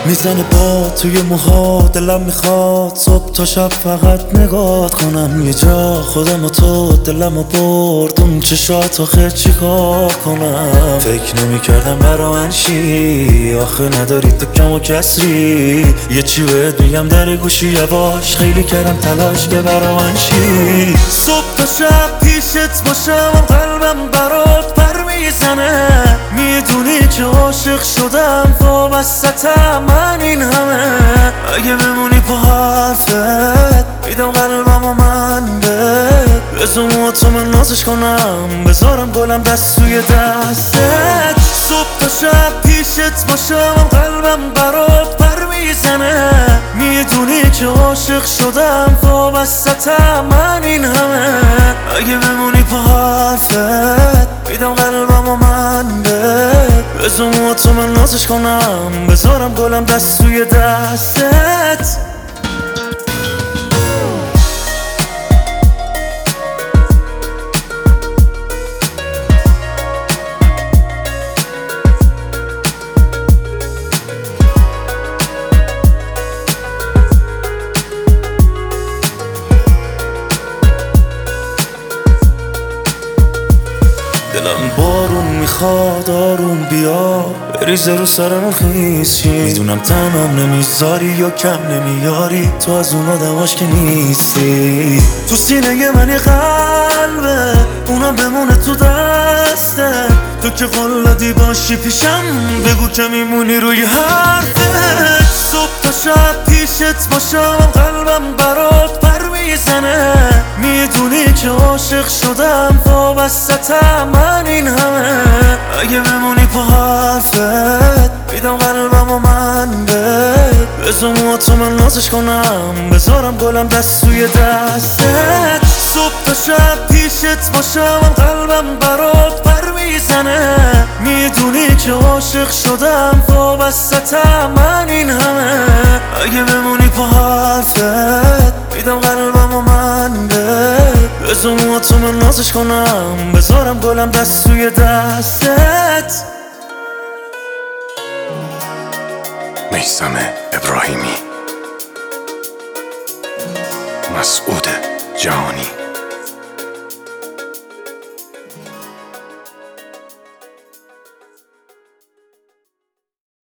میزنه با توی موها، دلم میخواد صبح تا شب فقط نگات کنم. یه جا خودم و تو دلمو برد اون چشات، آخه چیکار کنم؟ فکر نمیکردم برا من شی، آخه نداری تو کم و کسری. یه چی بهت میگم در گوشی یواش، خیلی کردم تلاش که برا من شی. صبح تا شب پیشت باشم، قلبم برات پر میزنه. میدونی که عاشق شدم، وابستم من این همه. اگه بمونی پا حرفت، میدم قلبم و من بزم تو من نازش کنم، بذارم گلم دست توی دستت. صبح تا شب پیشت باشم، قلبم برات پر میزنه. میدونی که عاشق شدم، وابستم من این همه. اگه بمونی پا حرفت، میدم قلبم و من بزم تو من نازش کنم، بذارم گلم دست توی دستت. دلم بارون میخواد آروم بیا، بریزه رو سرم خیس شی. میدونم تنام نمیذاری یا کم نمیاری، تو از اون آدماش که نیستی. تو سینه من یه قلبه، اونم بمونه تو دسته. تو که قلادی باشی پیشم، بگو که میمونی روی حرفت. صبح تا شب پیشت باشم، قلبم برات پر میزنه. میدونی که عاشق شدم، وابستم من این همه. اگه بمونی پا حرفت، میدم قلبم و من بزم تو من نازش کنم، بذارم گلم دست توی دستت. صبح تا شب پیشت باشم، قلبم برات پر میزنه. میدونی که عاشق شدم، وابستم من این همه. اگه بمونی پا حرفت، میدم قلبم و من بزم تو من نازش کنم، بذارم گلم دست توی دستت. میثم ابراهیمی، مسعود جهانی.